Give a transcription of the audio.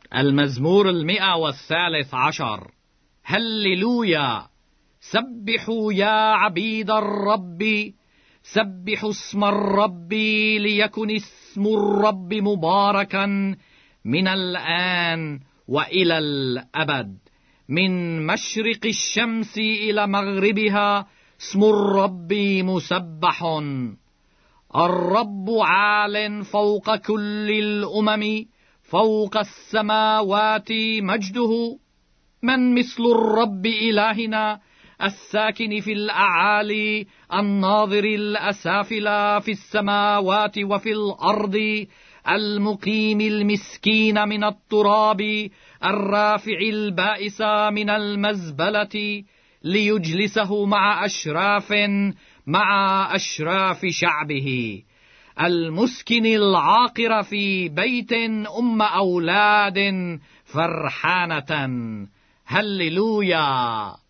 المزمور 113. هللويا. سبحوا يا عبيد الرب، سبحوا اسم الرب، ليكن اسم الرب مباركا من الآن وإلى الأبد. من مشرق الشمس إلى مغربها اسم الرب مسبح. الرب عال فوق كل الأمم، فوق السماوات مجده. من مثل الرب إلهنا، الساكن في الأعالي، الناظر الأسافل في السماوات وفي الأرض، المقيم المسكين من التراب، الرافع البائس من المزبلة، ليجلسه مع أشراف شعبه. المسكن العاقر في بيت أم أولاد فرحانة. هللويا.